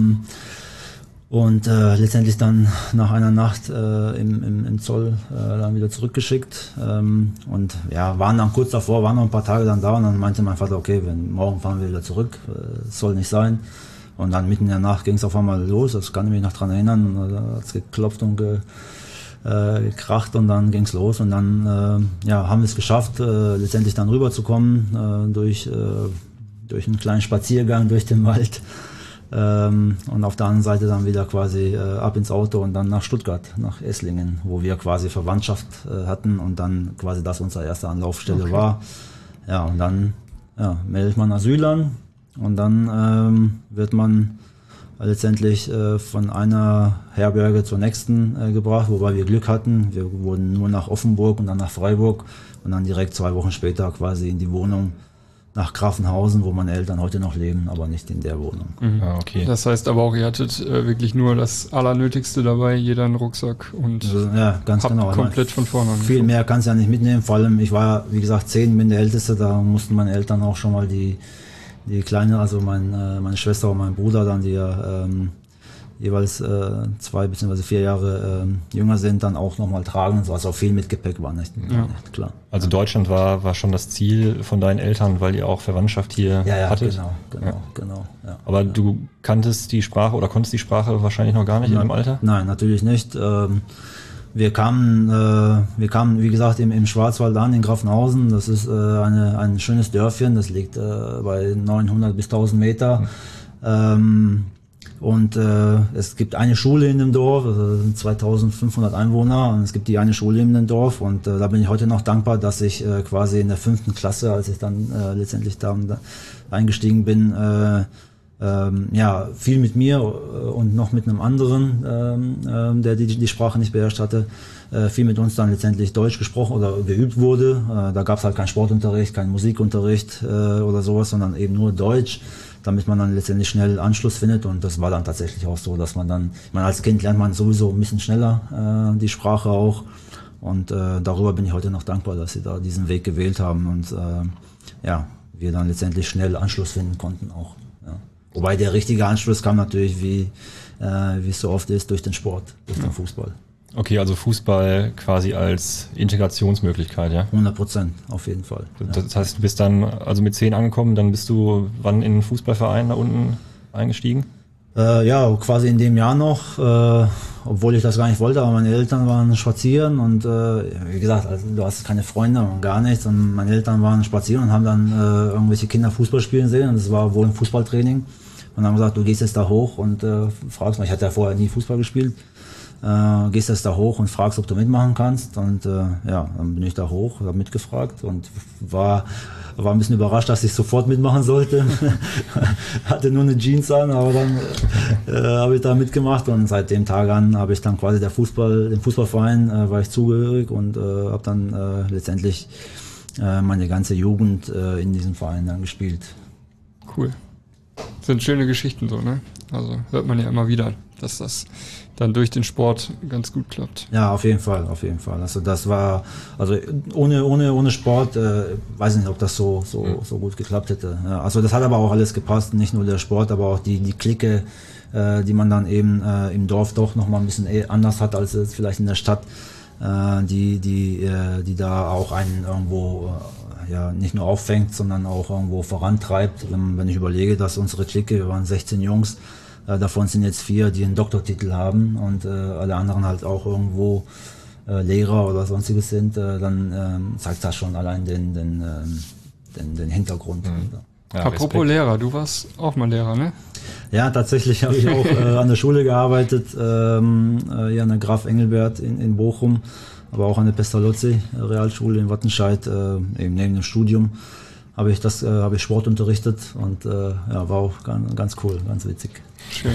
und letztendlich dann nach einer Nacht im Zoll dann wieder zurückgeschickt und ja, waren dann kurz davor, waren noch ein paar Tage dann da und dann meinte mein Vater, okay, morgen fahren wir wieder zurück, soll nicht sein. Und dann mitten in der Nacht ging es auf einmal los, das kann ich mich noch dran erinnern, da hat es geklopft und gekracht und dann ging's los und dann haben wir es geschafft, letztendlich dann rüberzukommen durch einen kleinen Spaziergang durch den Wald und auf der anderen Seite dann wieder quasi ab ins Auto und dann nach Stuttgart, nach Esslingen, wo wir quasi Verwandtschaft hatten und dann quasi das unsere erste Anlaufstelle war. Ja, und dann meldet man Asyl an und dann wird man letztendlich von einer Herberge zur nächsten gebracht, wobei wir Glück hatten. Wir wurden nur nach Offenburg und dann nach Freiburg und dann direkt 2 Wochen später quasi in die Wohnung nach Grafenhausen, wo meine Eltern heute noch leben, aber nicht in der Wohnung. Mhm. Ah, okay. Das heißt aber auch, ihr hattet wirklich nur das Allernötigste dabei, jeder einen Rucksack und ja, ganz habt genau. komplett von vorne angefangen. Viel mehr kannst du ja nicht mitnehmen, vor allem ich war, wie gesagt, 10, bin der Älteste, da mussten meine Eltern auch schon mal die Kleine, also meine Schwester und mein Bruder dann, die ja jeweils 2 bzw. 4 Jahre jünger sind, dann auch nochmal tragen. Also auch viel mit Gepäck war nicht klar. Also Deutschland war schon das Ziel von deinen Eltern, weil ihr auch Verwandtschaft hier hattet? Genau. Ja. Aber du kanntest die Sprache oder konntest die Sprache wahrscheinlich noch gar nicht in dem Alter? Nein, natürlich nicht. Wir kamen, wie gesagt, im Schwarzwald an, in Grafenhausen. Das ist ein schönes Dörfchen, das liegt bei 900 bis 1000 Meter. Und es gibt eine Schule in dem Dorf, also 2500 Einwohner, und es gibt die eine Schule in dem Dorf. Und da bin ich heute noch dankbar, dass ich quasi in der 5. Klasse, als ich dann letztendlich da eingestiegen bin, viel mit mir und noch mit einem anderen, der die Sprache nicht beherrscht hatte, viel mit uns dann letztendlich Deutsch gesprochen oder geübt wurde. Da gab es halt keinen Sportunterricht, keinen Musikunterricht oder sowas, sondern eben nur Deutsch, damit man dann letztendlich schnell Anschluss findet. Und das war dann tatsächlich auch so, dass man dann, als Kind lernt man sowieso ein bisschen schneller die Sprache auch. Und darüber bin ich heute noch dankbar, dass sie da diesen Weg gewählt haben und wir dann letztendlich schnell Anschluss finden konnten auch. Ja. Wobei der richtige Anschluss kam natürlich, wie es so oft ist, durch den Sport, durch den Fußball. Okay, also Fußball quasi als Integrationsmöglichkeit, ja? 100%, auf jeden Fall. Das heißt, du bist dann also mit 10 angekommen, dann bist du wann in den Fußballverein da unten eingestiegen? Quasi in dem Jahr noch, obwohl ich das gar nicht wollte, aber meine Eltern waren spazieren und wie gesagt, also du hast keine Freunde und gar nichts und meine Eltern waren spazieren und haben dann irgendwelche Kinder Fußball spielen sehen und das war wohl ein Fußballtraining und haben gesagt, du gehst jetzt da hoch und fragst mich, ich hatte ja vorher nie Fußball gespielt, gehst jetzt da hoch und fragst, ob du mitmachen kannst und dann bin ich da hoch, habe mitgefragt und war ein bisschen überrascht, dass ich sofort mitmachen sollte. Hatte nur eine Jeans an, aber dann habe ich da mitgemacht und seit dem Tag an habe ich dann quasi dem Fußballverein war ich zugehörig und habe dann letztendlich meine ganze Jugend in diesem Verein dann gespielt. Cool. Das sind schöne Geschichten so, ne? Also hört man ja immer wieder. dass das dann durch den Sport ganz gut klappt. Ja, auf jeden Fall. Also das war, also ohne Sport, weiß nicht, ob das so gut geklappt hätte. Ja, also das hat aber auch alles gepasst, nicht nur der Sport, aber auch die Clique, die man dann eben im Dorf doch nochmal ein bisschen anders hat als jetzt vielleicht in der Stadt, die da auch einen irgendwo nicht nur auffängt, sondern auch irgendwo vorantreibt. Wenn ich überlege, dass unsere Clique, wir waren 16 Jungs, davon sind jetzt 4, die einen Doktortitel haben und alle anderen halt auch irgendwo Lehrer oder sonstiges sind, dann zeigt das schon allein den Hintergrund. Ja, apropos Lehrer, du warst auch mal Lehrer, ne? Ja, tatsächlich habe ich auch an der Schule gearbeitet, hier an der Graf Engelbert in Bochum, aber auch an der Pestalozzi Realschule in Wattenscheid, eben neben dem Studium habe ich Sport unterrichtet und war auch ganz cool, ganz witzig. Schön.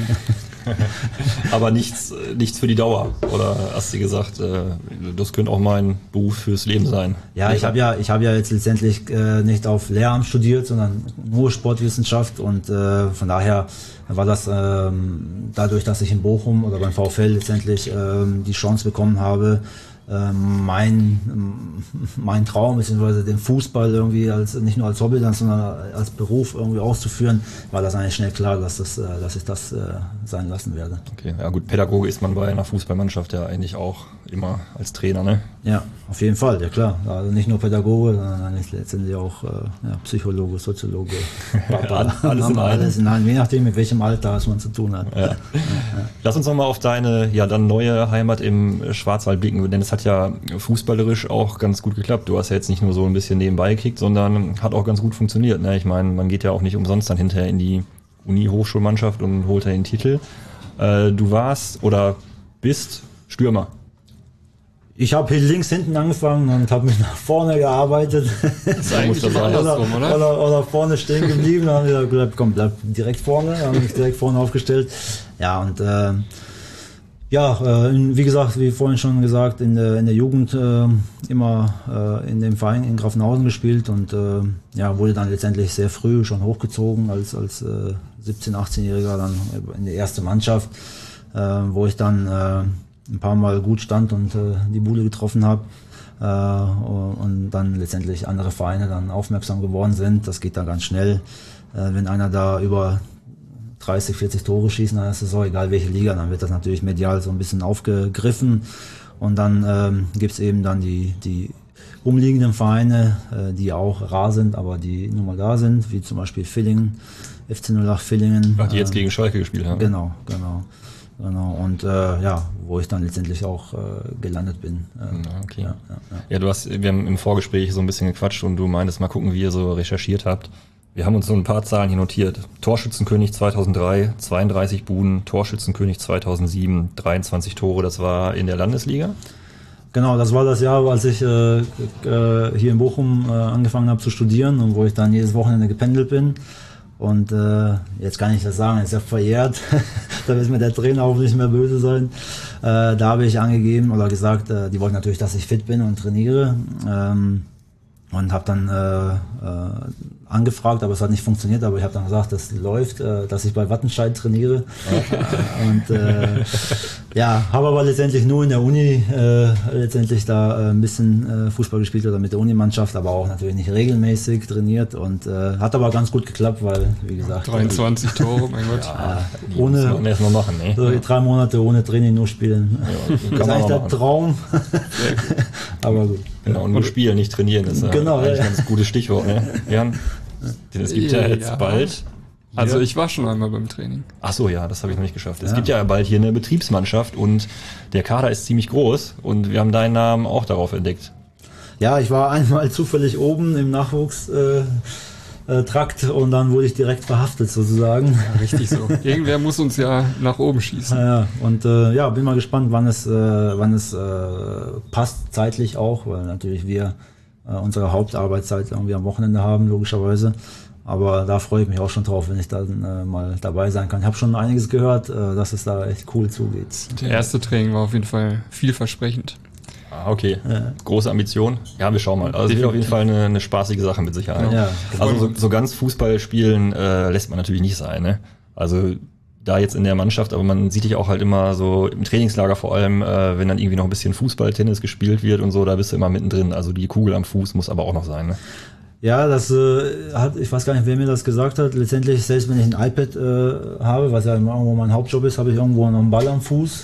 Aber nichts für die Dauer, oder hast du gesagt, das könnte auch mein Beruf fürs Leben sein? Ja, ich habe ja jetzt letztendlich nicht auf Lehramt studiert, sondern nur Sportwissenschaft und von daher war das dadurch, dass ich in Bochum oder beim VfL letztendlich die Chance bekommen habe, mein Traum, beziehungsweise den Fußball irgendwie nicht nur als Hobby, sondern als Beruf irgendwie auszuführen, war das eigentlich schnell klar, dass ich das sein lassen werde. Okay, ja gut, Pädagoge ist man bei einer Fußballmannschaft ja eigentlich auch immer als Trainer, ne? Ja, auf jeden Fall, ja klar. Also nicht nur Pädagoge, sondern letztendlich auch Psychologe, Soziologe. Alles in einem, je nachdem, mit welchem Alter man zu tun hat. Ja. Lass uns nochmal auf deine dann neue Heimat im Schwarzwald blicken, denn es hat ja fußballerisch auch ganz gut geklappt. Du hast ja jetzt nicht nur so ein bisschen nebenbei gekickt, sondern hat auch ganz gut funktioniert. Ne? Ich meine, man geht ja auch nicht umsonst dann hinterher in die Uni-Hochschulmannschaft und holt da den Titel. Du warst oder bist Stürmer. Ich habe hier links hinten angefangen und habe mich nach vorne gearbeitet. Das ist eigentlich immer andersrum, oder vorne stehen geblieben. Dann haben wir gesagt, komm, bleib direkt vorne. Dann habe mich direkt vorne aufgestellt. Ja, und wie gesagt, wie vorhin schon gesagt, in der Jugend immer in dem Verein in Grafenhausen gespielt und wurde dann letztendlich sehr früh schon hochgezogen als 17-, 18-Jähriger dann in die erste Mannschaft, wo ich dann ein paar Mal gut stand und die Bude getroffen habe und dann letztendlich andere Vereine dann aufmerksam geworden sind. Das geht dann ganz schnell, wenn einer da über 30, 40 Tore schießen, dann ist es auch egal welche Liga, dann wird das natürlich medial so ein bisschen aufgegriffen und dann gibt's eben dann die umliegenden Vereine, die auch rar sind, aber die nun mal da sind, wie zum Beispiel Villingen, FC 08 Villingen. Ach, die jetzt gegen Schalke gespielt haben. Genau. Und wo ich dann letztendlich auch gelandet bin. Okay. Ja, wir haben im Vorgespräch so ein bisschen gequatscht und du meintest, mal gucken, wie ihr so recherchiert habt. Wir haben uns so ein paar Zahlen hier notiert. Torschützenkönig 2003, 32 Buden, Torschützenkönig 2007, 23 Tore, das war in der Landesliga? Genau, das war das Jahr, als ich hier in Bochum angefangen habe zu studieren und wo ich dann jedes Wochenende gependelt bin. Und jetzt kann ich das sagen, ist ja verjährt, da wird mir der Trainer auch nicht mehr böse sein. Da habe ich angegeben oder gesagt, die wollten natürlich, dass ich fit bin und trainiere. Und habe dann angefragt, aber es hat nicht funktioniert, aber ich habe dann gesagt, das läuft, dass ich bei Wattenscheid trainiere. Und habe aber letztendlich nur in der Uni letztendlich da ein bisschen Fußball gespielt oder mit der Unimannschaft, aber auch natürlich nicht regelmäßig trainiert und hat aber ganz gut geklappt, weil, wie gesagt... 23 Tore, mein Gott. Muss man erstmal machen, ne? So 3 Monate ohne Training nur spielen. Ja, das ist eigentlich der Traum. Aber gut. Genau, und nur spielen, nicht trainieren, das ist eigentlich ein ganz gutes Stichwort, ne? Jan? Denn es gibt ja jetzt bald... Also ich war schon einmal beim Training. Ach so, ja, das habe ich noch nicht geschafft. Es gibt ja bald hier eine Betriebsmannschaft und der Kader ist ziemlich groß und wir haben deinen Namen auch darauf entdeckt. Ja, ich war einmal zufällig oben im Nachwuchs... Trakt und dann wurde ich direkt verhaftet sozusagen. Ja, richtig so. Irgendwer muss uns ja nach oben schießen. Ja, und bin mal gespannt, wann es passt zeitlich auch, weil natürlich wir unsere Hauptarbeitszeit irgendwie am Wochenende haben, logischerweise. Aber da freue ich mich auch schon drauf, wenn ich dann mal dabei sein kann. Ich habe schon einiges gehört, dass es da echt cool zugeht. Der erste Training war auf jeden Fall vielversprechend. Ah, okay. Große Ambition. Ja, wir schauen mal. Also es wird auf jeden Fall eine spaßige Sache mit Sicherheit. Ja, also so ganz Fußball spielen lässt man natürlich nicht sein. Ne? Also da jetzt in der Mannschaft, aber man sieht dich auch halt immer so im Trainingslager vor allem, wenn dann irgendwie noch ein bisschen Fußball, Tennis gespielt wird und so, da bist du immer mittendrin. Also die Kugel am Fuß muss aber auch noch sein, ne? Ja, das ich weiß gar nicht, wer mir das gesagt hat. Letztendlich, selbst wenn ich ein iPad habe, was ja irgendwo mein Hauptjob ist, habe ich irgendwo noch einen Ball am Fuß.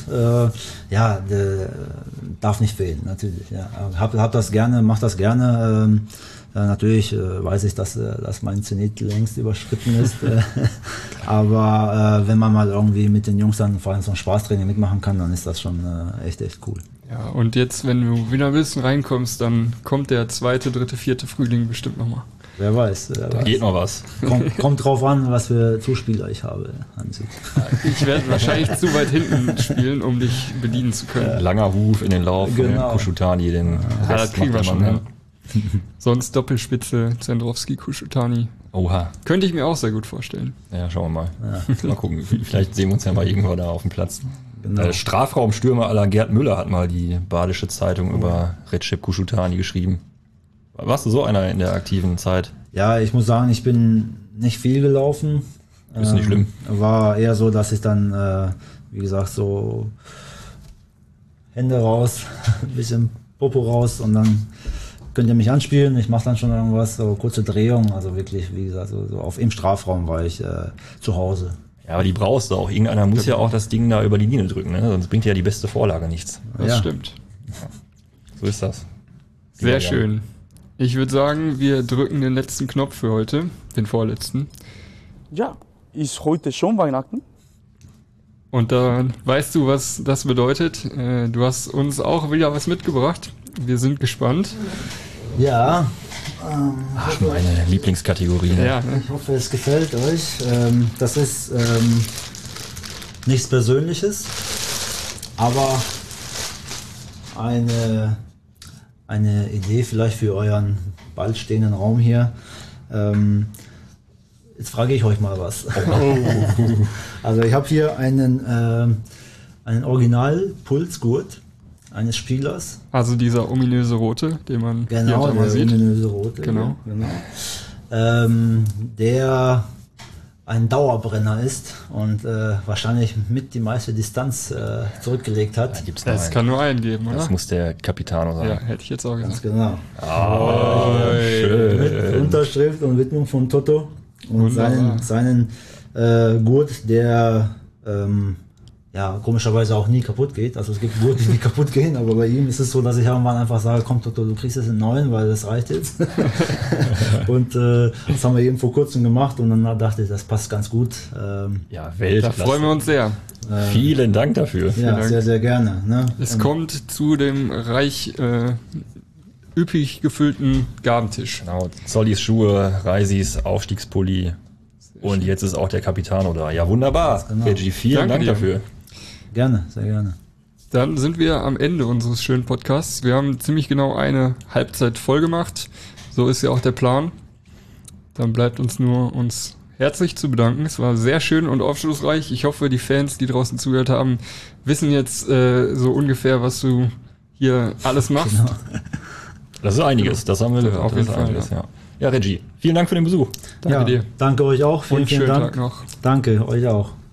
Darf nicht fehlen, natürlich. Ja. Hab das gerne, mach das gerne. Natürlich weiß ich, dass mein Zenit längst überschritten ist. Aber wenn man mal irgendwie mit den Jungs dann vor allem so ein Spaßtraining mitmachen kann, dann ist das schon echt cool. Ja, und jetzt, wenn du wieder ein bisschen reinkommst, dann kommt der 2., 3., 4. Frühling bestimmt nochmal. Wer weiß. Da geht noch was. Kommt drauf an, was für Zuspieler ich habe, Hansi. Ich werde wahrscheinlich zu weit hinten spielen, um dich bedienen zu können. Langer Huf in den Lauf von dem Kuschutani, den das kriegen wir schon hin. Sonst Doppelspitze, Zendrowski, Kuschutani. Oha. Könnte ich mir auch sehr gut vorstellen. Ja, schauen wir mal. Ja. Mal gucken. Vielleicht sehen wir uns ja mal irgendwann da auf dem Platz. Genau. Strafraumstürmer à la Gerd Müller hat mal die Badische Zeitung über Recep Kuschutani geschrieben. Warst du so einer in der aktiven Zeit? Ja, ich muss sagen, ich bin nicht viel gelaufen. Ist nicht schlimm. War eher so, dass ich dann, wie gesagt, so Hände raus, ein bisschen Popo raus und dann könnt ihr mich anspielen. Ich mache dann schon irgendwas, so kurze Drehung, also wirklich, wie gesagt, so im Strafraum war ich zu Hause. Ja, aber die brauchst du auch. Irgendeiner muss ja auch das Ding da über die Linie drücken, ne? Sonst bringt ja die beste Vorlage nichts. Das stimmt. Ja. So ist das. Sehr schön. Ich würde sagen, wir drücken den letzten Knopf für heute, den vorletzten. Ja, ist heute schon Weihnachten? Und dann weißt du, was das bedeutet. Du hast uns auch wieder was mitgebracht. Wir sind gespannt. Ja. Ach, meine Lieblingskategorie. Ne? Ja, Ich hoffe, es gefällt euch. Das ist nichts Persönliches, aber eine Idee vielleicht für euren bald stehenden Raum hier. Jetzt frage ich euch mal was. Also ich habe hier einen Original-Pulsgurt eines Spielers. Also dieser ominöse Rote, den man hier Genau, und da mal der sieht. ominöse Rote. Genau. Der ein Dauerbrenner ist und wahrscheinlich mit die meiste Distanz zurückgelegt hat. Da gibt's noch Es einen. kann nur einen geben, oder? Das muss der Capitano sein. Ja, hätte ich jetzt auch Ganz gesagt. genau. Schön. Mit Unterschrift und Widmung von Toto und Wunderbar. seinen Gurt, der komischerweise auch nie kaputt geht. Also es gibt Gurte, die kaputt gehen, aber bei ihm ist es so, dass ich irgendwann einfach sage, komm Toto, du kriegst jetzt einen neuen, weil das reicht jetzt. Und das haben wir eben vor kurzem gemacht und dann dachte ich, das passt ganz gut. Ja, Da Weltklasse. freuen wir uns sehr. Vielen Dank dafür. Ja, Dank. sehr, sehr gerne. Ne? Es kommt zu dem reich üppig gefüllten Gabentisch. Genau, Zollis Schuhe, Reisis Aufstiegspulli und jetzt ist auch der Capitano da. Ja, wunderbar. genau. Reggie, vielen Danke Dank dir. dafür. Gerne, sehr gerne. Dann sind wir am Ende unseres schönen Podcasts. Wir haben ziemlich genau eine Halbzeit voll gemacht. So ist ja auch der Plan. Dann bleibt uns nur, uns herzlich zu bedanken. Es war sehr schön und aufschlussreich. Ich hoffe, die Fans, die draußen zugehört haben, wissen jetzt so ungefähr, was du hier alles machst. Genau. Das ist einiges, das haben wir gehört. Auf jeden Das ist Fall, einiges, ja. Ja, Reggie, vielen Dank für den Besuch. Danke dir. Danke euch auch. Vielen, Und vielen schönen Dank. Tag noch. Danke, euch auch.